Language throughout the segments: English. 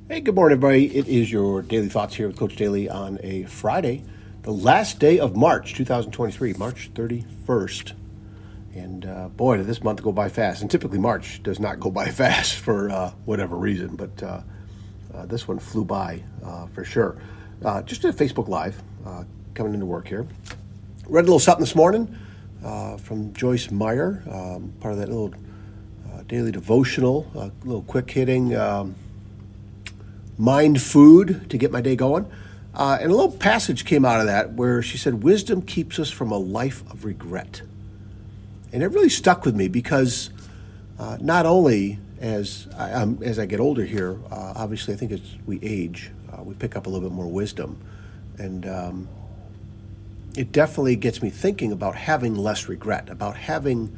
Hey, good morning, everybody. It is your Daily Thoughts here with Coach Daly on a Friday, the last day of March 2023, March 31st. And boy, did this month go by fast. And typically March does not go by fast for whatever reason, but this one flew by for sure. Just did a Facebook Live coming into work here. Read a little something this morning from Joyce Meyer, part of that little daily devotional, a little quick hitting mind food to get my day going. And a little passage came out of that where she said, wisdom keeps us from a life of regret. And it really stuck with me because not only as I get older here, obviously I think as we age, we pick up a little bit more wisdom. And it definitely gets me thinking about having less regret, about having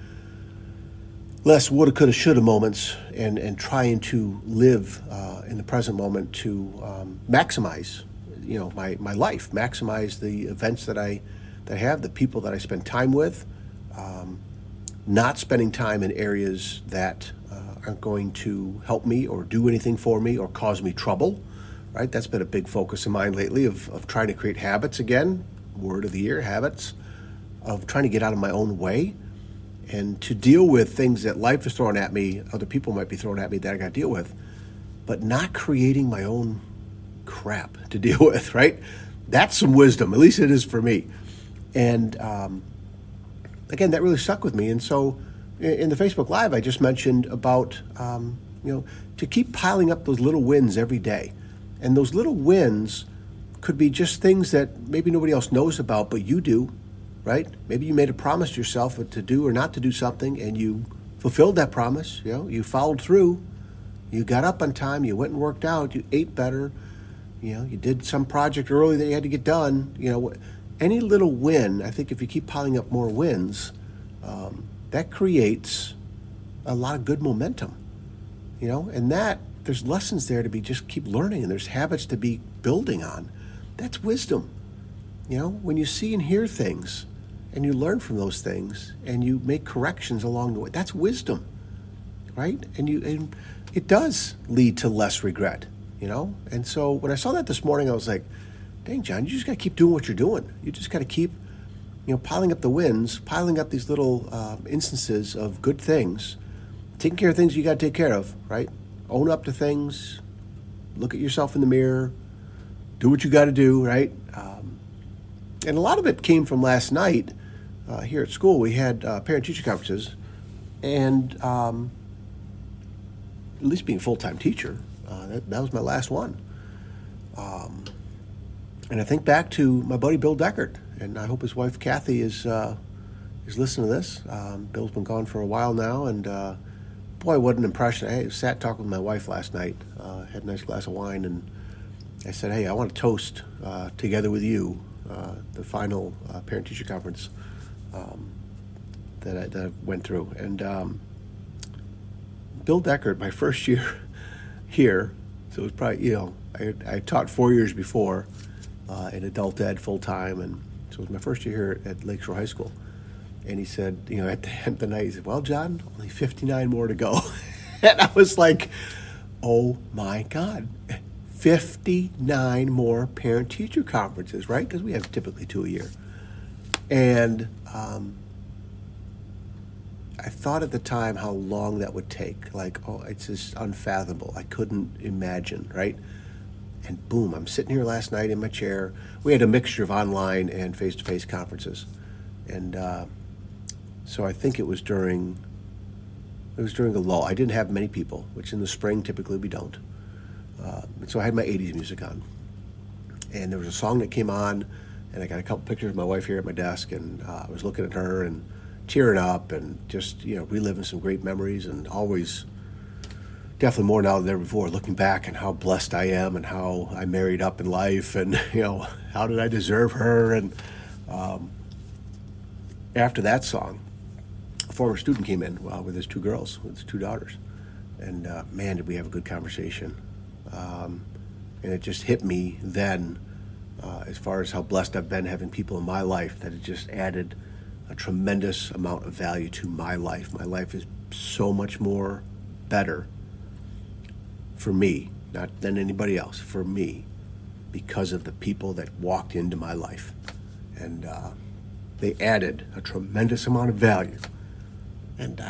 less woulda, coulda, shoulda moments, and trying to live in the present moment to maximize, my life, maximize the events that I have, the people that I spend time with, not spending time in areas that aren't going to help me or do anything for me or cause me trouble. Right, that's been a big focus of mine lately of trying to create habits again. Word of the year, habits, of trying to get out of my own way. And to deal with things that life is throwing at me, other people might be throwing at me that I got to deal with, but not creating my own crap to deal with, right? That's some wisdom, at least it is for me. And again, that really stuck with me. And so in the Facebook Live, I just mentioned about, to keep piling up those little wins every day. And those little wins could be just things that maybe nobody else knows about, but you do. Right? Maybe you made a promise to yourself to do or not to do something, and you fulfilled that promise. You followed through. You got up on time. You went and worked out. You ate better. You did some project early that you had to get done. Any little win. I think if you keep piling up more wins, that creates a lot of good momentum. And that there's lessons there to be just keep learning, and there's habits to be building on. That's wisdom. When you see and hear things and you learn from those things and you make corrections along the way, that's wisdom, right? And it does lead to less regret, And so when I saw that this morning, I was like, dang, John, you just got to keep doing what you're doing. You just got to keep, piling up the wins, piling up these little instances of good things, taking care of things you got to take care of, right? Own up to things, look at yourself in the mirror, do what you got to do, right? And a lot of it came from last night here at school. We had parent-teacher conferences, and at least being a full-time teacher, that was my last one. And I think back to my buddy Bill Deckard, and I hope his wife Kathy is listening to this. Bill's been gone for a while now, and boy, what an impression. I sat talking with my wife last night, had a nice glass of wine, and I said, hey, I want to toast together with you the final parent-teacher conference that I went through. And Bill Deckard, my first year here, so it was probably, I taught 4 years before in adult ed full-time, and so it was my first year here at Lakeshore High School. And he said, at the end of the night, he said, well, John, only 59 more to go. And I was like, oh, my God. 59 more parent-teacher conferences, right? Because we have typically 2 a year. And I thought at the time how long that would take. Like, it's just unfathomable. I couldn't imagine, right? And boom, I'm sitting here last night in my chair. We had a mixture of online and face-to-face conferences. And so I think it was during a lull. I didn't have many people, which in the spring typically we don't. So I had my 80s music on, and there was a song that came on, and I got a couple pictures of my wife here at my desk, and I was looking at her and tearing up and just, reliving some great memories, and always definitely more now than ever before, looking back and how blessed I am and how I married up in life, and, how did I deserve her? And after that song, a former student came in with his 2 girls, with his 2 daughters, and man, did we have a good conversation. And it just hit me then, as far as how blessed I've been having people in my life, that it just added a tremendous amount of value to my life. My life is so much more better for me not than anybody else, for me, because of the people that walked into my life. And they added a tremendous amount of value. And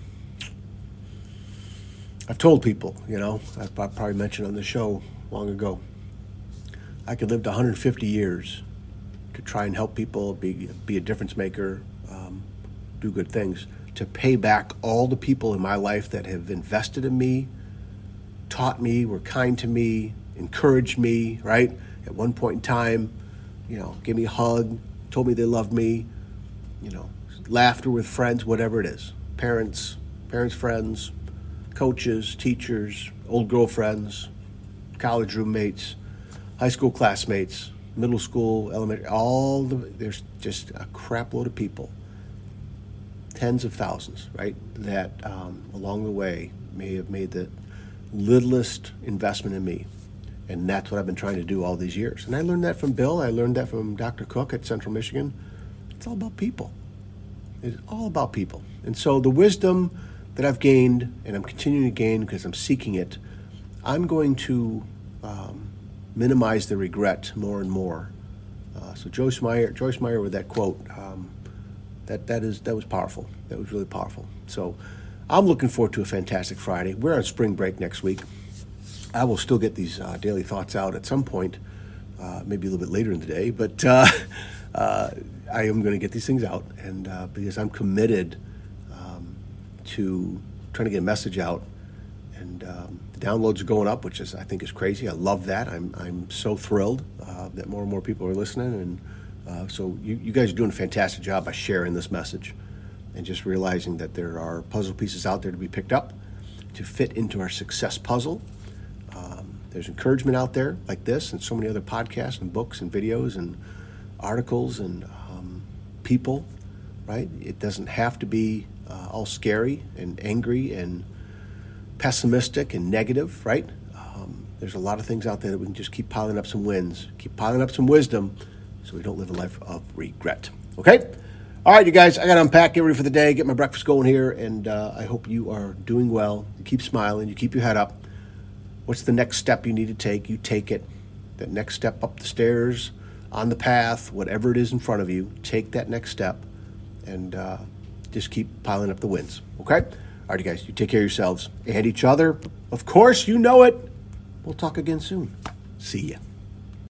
I've told people, I've probably mentioned on the show long ago, I could live to 150 years to try and help people, be a difference maker, do good things, to pay back all the people in my life that have invested in me, taught me, were kind to me, encouraged me, right? At one point in time, gave me a hug, told me they loved me, laughter with friends, whatever it is. Parents, friends, coaches, teachers, old girlfriends, college roommates, high school classmates, middle school, elementary, there's just a crap load of people, tens of thousands, right, that along the way may have made the littlest investment in me. And that's what I've been trying to do all these years. And I learned that from Bill. I learned that from Dr. Cook at Central Michigan. It's all about people. It's all about people. And so the wisdom that I've gained, and I'm continuing to gain because I'm seeking it, I'm going to minimize the regret more and more. So Joyce Meyer with that quote, that was powerful. That was really powerful. So I'm looking forward to a fantastic Friday. We're on spring break next week. I will still get these daily thoughts out at some point, maybe a little bit later in the day, but I am going to get these things out, and because I'm committed to trying to get a message out, and the downloads are going up, which I think is crazy. I love that. I'm so thrilled that more and more people are listening, and so you guys are doing a fantastic job by sharing this message, and just realizing that there are puzzle pieces out there to be picked up to fit into our success puzzle. There's encouragement out there like this, and so many other podcasts and books and videos and articles and people, right? It doesn't have to be all scary and angry and pessimistic and negative, right? There's a lot of things out there that we can just keep piling up some wins, keep piling up some wisdom, so we don't live a life of regret. Okay? All right, you guys, I got to unpack, get ready for the day, get my breakfast going here, and I hope you are doing well. You keep smiling, you keep your head up. What's the next step you need to take? You take it. That next step up the stairs, on the path, whatever it is in front of you, take that next step and just keep piling up the wins. Okay? All right, you guys, you take care of yourselves and each other. Of course, you know it. We'll talk again soon. See ya.